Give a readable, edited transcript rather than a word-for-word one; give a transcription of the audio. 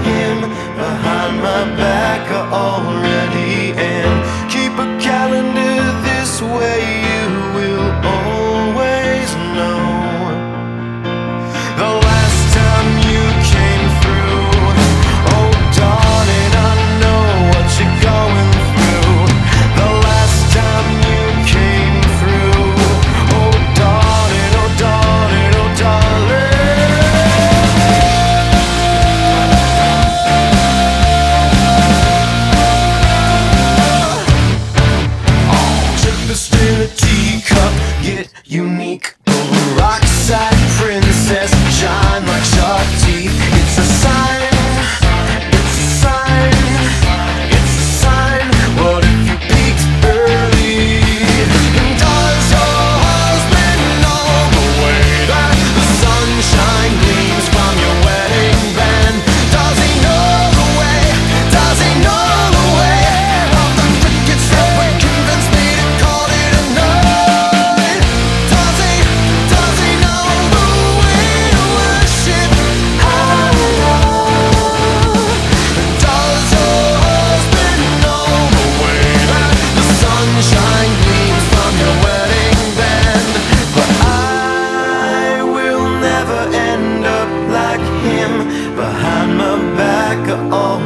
him behind my back are already in. Keep a calendar this way, you will always know the last time you came through. Oh darling, I know what you're going through. The last time you came through. Oh darling, oh darling, oh darling. Tempest in a teacup, get unique. Rockside princess, shine like shark teeth. It's a sign, it's a sign, it's a sign. What if you peaked early? And does your husband know the way that the sunshine gleams from your wedding band? Does he know the way? Does he know the way? Of the crickets that would convince me to call it a night? Does he know the way to worship Allah? And does your husband know the way that the sunshine gleams from your wedding band? But I will never end up like him. Behind my back are all